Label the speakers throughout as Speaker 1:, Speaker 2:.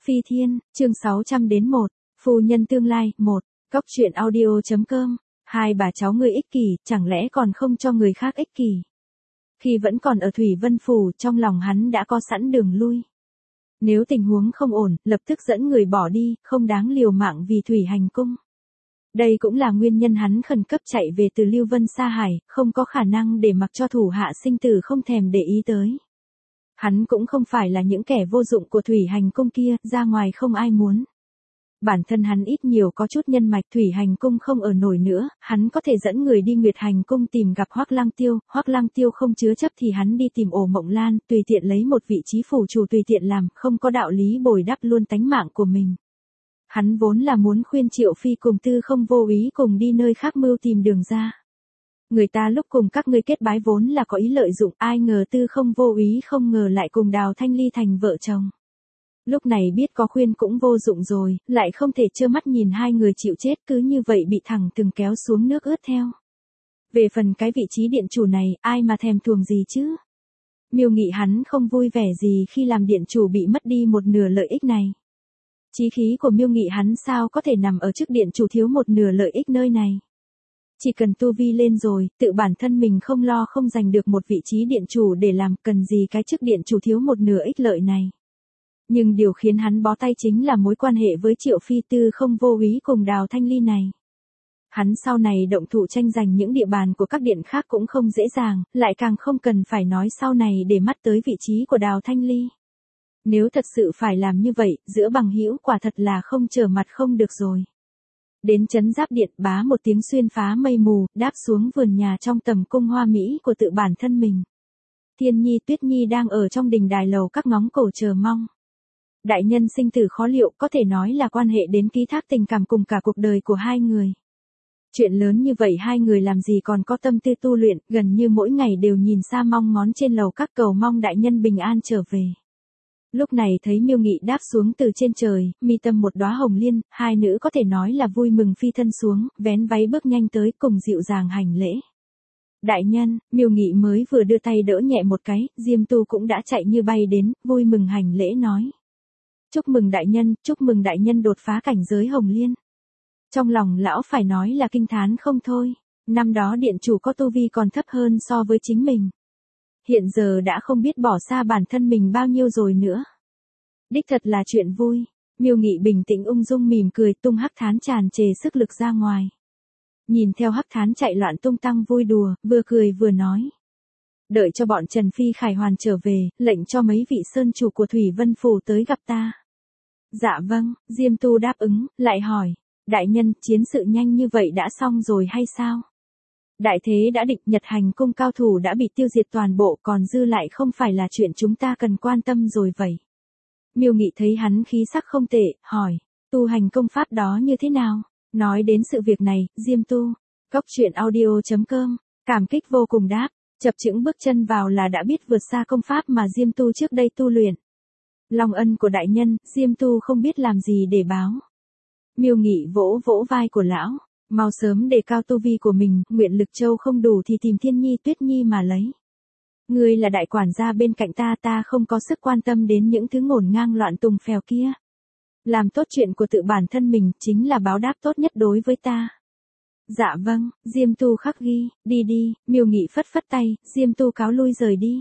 Speaker 1: Phi Thiên, chương 600-1, Phu nhân tương lai, 1, Cóc truyện audio.com, hai bà cháu ngươi ích kỷ, chẳng lẽ còn không cho người khác ích kỷ. Khi vẫn còn ở Thủy Vân Phủ, trong lòng hắn đã có sẵn đường lui. Nếu tình huống không ổn, lập tức dẫn người bỏ đi, không đáng liều mạng vì Thủy Hành Cung. Đây cũng là nguyên nhân hắn khẩn cấp chạy về từ Lưu Vân Sa Hải, không có khả năng để mặc cho thủ hạ sinh tử không thèm để ý tới. Hắn cũng không phải là những kẻ vô dụng của Thủy Hành Cung kia, ra ngoài không ai muốn. Bản thân hắn ít nhiều có chút nhân mạch, Thủy Hành Cung không ở nổi nữa, hắn có thể dẫn người đi Nguyệt Hành Cung tìm gặp Hoắc Lăng Tiêu, Hoắc Lăng Tiêu không chứa chấp thì hắn đi tìm Ổ Mộng Lan, tùy tiện lấy một vị trí phủ chủ tùy tiện làm, không có đạo lý bồi đắp luôn tánh mạng của mình. Hắn vốn là muốn khuyên Triệu Phi cùng Tư Không vô ý cùng đi nơi khác mưu tìm đường ra. Người ta lúc cùng các ngươi kết bái vốn là có ý lợi dụng, ai ngờ Tư Không vô ý không ngờ lại cùng Đào Thanh Ly thành vợ chồng. Lúc này biết có khuyên cũng vô dụng rồi, lại không thể trơ mắt nhìn hai người chịu chết, cứ như vậy bị thẳng từng kéo xuống nước ướt theo. Về phần cái vị trí điện chủ này, ai mà thèm thuồng gì chứ? Miêu Nghị hắn không vui vẻ gì khi làm điện chủ bị mất đi một nửa lợi ích này. Chí khí của Miêu Nghị hắn sao có thể nằm ở chức điện chủ thiếu một nửa lợi ích nơi này. Chỉ cần tu vi lên rồi, tự bản thân mình không lo không giành được một vị trí điện chủ để làm, cần gì cái chức điện chủ thiếu một nửa ích lợi này. Nhưng điều khiến hắn bó tay chính là mối quan hệ với Triệu Phi Tư Không vô ý cùng Đào Thanh Ly này. Hắn sau này động thủ tranh giành những địa bàn của các điện khác cũng không dễ dàng, lại càng không cần phải nói sau này để mắt tới vị trí của Đào Thanh Ly. Nếu thật sự phải làm như vậy, giữa bằng hữu quả thật là không trở mặt không được rồi. Đến trấn Giáp Điện, bá một tiếng xuyên phá mây mù, đáp xuống vườn nhà trong tầm cung hoa mỹ của tự bản thân mình. Thiên Nhi Tuyết Nhi đang ở trong đình đài lầu các ngóng cổ chờ mong. Đại nhân sinh tử khó liệu, có thể nói là quan hệ đến ký thác tình cảm cùng cả cuộc đời của hai người. Chuyện lớn như vậy hai người làm gì còn có tâm tư tu luyện, gần như mỗi ngày đều nhìn xa mong ngón trên lầu các cầu mong đại nhân bình an trở về. Lúc này thấy Miêu Nghị đáp xuống từ trên trời, mi tâm một đóa hồng liên, hai nữ có thể nói là vui mừng phi thân xuống, vén váy bước nhanh tới cùng dịu dàng hành lễ. Đại nhân, Miêu Nghị mới vừa đưa tay đỡ nhẹ một cái, Diêm Tu cũng đã chạy như bay đến, vui mừng hành lễ nói. Chúc mừng đại nhân đột phá cảnh giới hồng liên. Trong lòng lão phải nói là kinh thán không thôi, năm đó điện chủ có tu vi còn thấp hơn so với chính mình. Hiện giờ đã không biết bỏ xa bản thân mình bao nhiêu rồi nữa. Đích thật là chuyện vui. Miêu Nghị bình tĩnh ung dung mỉm cười tung hắc thán tràn trề sức lực ra ngoài. Nhìn theo hắc thán chạy loạn tung tăng vui đùa, vừa cười vừa nói. Đợi cho bọn Trần Phi Khải Hoàn trở về, lệnh cho mấy vị sơn chủ của Thủy Vân Phủ tới gặp ta. Dạ vâng, Diêm Tu đáp ứng, lại hỏi. Đại nhân, chiến sự nhanh như vậy đã xong rồi hay sao? Đại thế đã định, Nhật Hành Cung cao thủ đã bị tiêu diệt toàn bộ, còn dư lại không phải là chuyện chúng ta cần quan tâm rồi vậy. Miêu Nghị thấy hắn khí sắc không tệ, hỏi, tu hành công pháp đó như thế nào? Nói đến sự việc này, Diêm Tu, Cóc truyện audio.com, cảm kích vô cùng đáp, chập chững bước chân vào là đã biết vượt xa công pháp mà Diêm Tu trước đây tu luyện. Lòng ân của đại nhân, Diêm Tu không biết làm gì để báo. Miêu Nghị vỗ vỗ vai của lão. Mau sớm đề cao tu vi của mình, nguyện lực châu không đủ thì tìm Thiên Nhi Tuyết Nhi mà lấy. Ngươi là đại quản gia bên cạnh ta, ta không có sức quan tâm đến những thứ ngổn ngang loạn tùng phèo kia. Làm tốt chuyện của tự bản thân mình chính là báo đáp tốt nhất đối với ta. Dạ vâng, Diêm Tu khắc ghi, đi đi, Miêu Nghị phất phất tay, Diêm Tu cáo lui rời đi.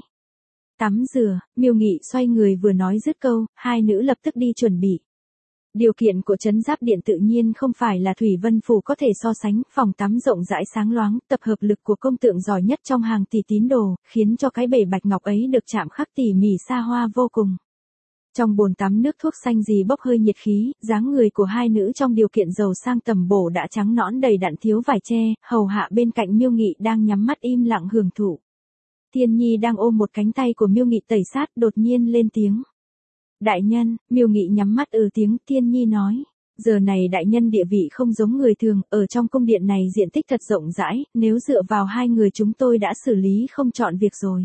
Speaker 1: Tắm rửa, Miêu Nghị xoay người vừa nói dứt câu, hai nữ lập tức đi chuẩn bị. Điều kiện của trấn Giáp Điện tự nhiên không phải là Thủy Vân Phủ có thể so sánh, phòng tắm rộng rãi sáng loáng, tập hợp lực của công tượng giỏi nhất trong hàng tỷ tín đồ, khiến cho cái bể bạch ngọc ấy được chạm khắc tỉ mỉ xa hoa vô cùng. Trong bồn tắm nước thuốc xanh gì bốc hơi nhiệt khí, dáng người của hai nữ trong điều kiện giàu sang tầm bổ đã trắng nõn đầy đặn thiếu vải che, hầu hạ bên cạnh Miêu Nghị đang nhắm mắt im lặng hưởng thụ. Thiên Nhi đang ôm một cánh tay của Miêu Nghị tẩy sát đột nhiên lên tiếng. Đại nhân, Miêu Nghị nhắm mắt tiếng, Thiên Nhi nói. Giờ này đại nhân địa vị không giống người thường, ở trong cung điện này diện tích thật rộng rãi, nếu dựa vào hai người chúng tôi đã xử lý không trọn việc rồi.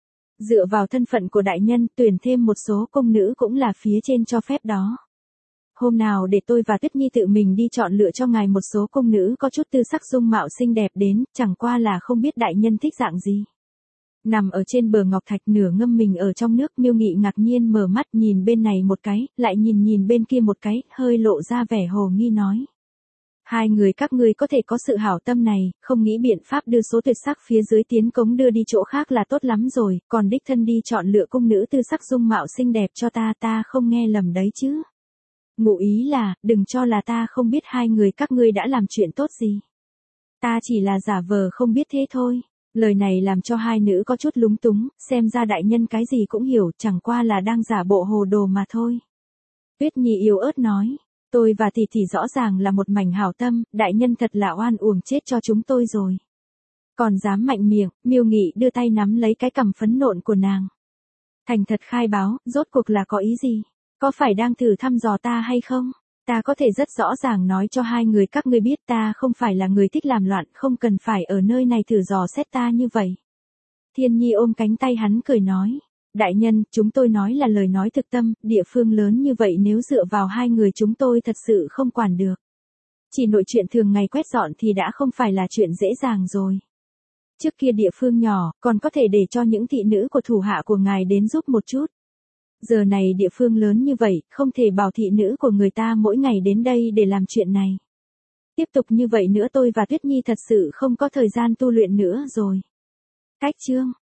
Speaker 1: Dựa vào thân phận của đại nhân, tuyển thêm một số cung nữ cũng là phía trên cho phép đó. Hôm nào để tôi và Tuyết Nhi tự mình đi chọn lựa cho ngài một số cung nữ có chút tư sắc dung mạo xinh đẹp đến, chẳng qua là không biết đại nhân thích dạng gì. Nằm ở trên bờ ngọc thạch nửa ngâm mình ở trong nước, Miêu Nghị ngạc nhiên mở mắt nhìn bên này một cái, lại nhìn bên kia một cái, hơi lộ ra vẻ hồ nghi nói. Hai người các ngươi có thể có sự hảo tâm này, không nghĩ biện pháp đưa số tuyệt sắc phía dưới tiến cống đưa đi chỗ khác là tốt lắm rồi, còn đích thân đi chọn lựa cung nữ tư sắc dung mạo xinh đẹp cho ta không nghe lầm đấy chứ. Ngụ ý là, đừng cho là ta không biết hai người các ngươi đã làm chuyện tốt gì. Ta chỉ là giả vờ không biết thế thôi. Lời này làm cho hai nữ có chút lúng túng, xem ra đại nhân cái gì cũng hiểu, chẳng qua là đang giả bộ hồ đồ mà thôi. Tuyết Nhi yếu ớt nói, tôi và tỷ rõ ràng là một mảnh hảo tâm, đại nhân thật là oan uổng chết cho chúng tôi rồi. Còn dám mạnh miệng, Miêu Nghị đưa tay nắm lấy cái cằm phấn nộn của nàng. Thành thật khai báo, rốt cuộc là có ý gì? Có phải đang thử thăm dò ta hay không? Ta có thể rất rõ ràng nói cho hai người các ngươi biết ta không phải là người thích làm loạn, không cần phải ở nơi này thử dò xét ta như vậy. Thiên Nhi ôm cánh tay hắn cười nói. Đại nhân, chúng tôi nói là lời nói thực tâm, địa phương lớn như vậy nếu dựa vào hai người chúng tôi thật sự không quản được. Chỉ nội chuyện thường ngày quét dọn thì đã không phải là chuyện dễ dàng rồi. Trước kia địa phương nhỏ, còn có thể để cho những thị nữ của thủ hạ của ngài đến giúp một chút. Giờ này địa phương lớn như vậy, không thể bảo thị nữ của người ta mỗi ngày đến đây để làm chuyện này. Tiếp tục như vậy nữa tôi và Tuyết Nhi thật sự không có thời gian tu luyện nữa rồi. Cách chương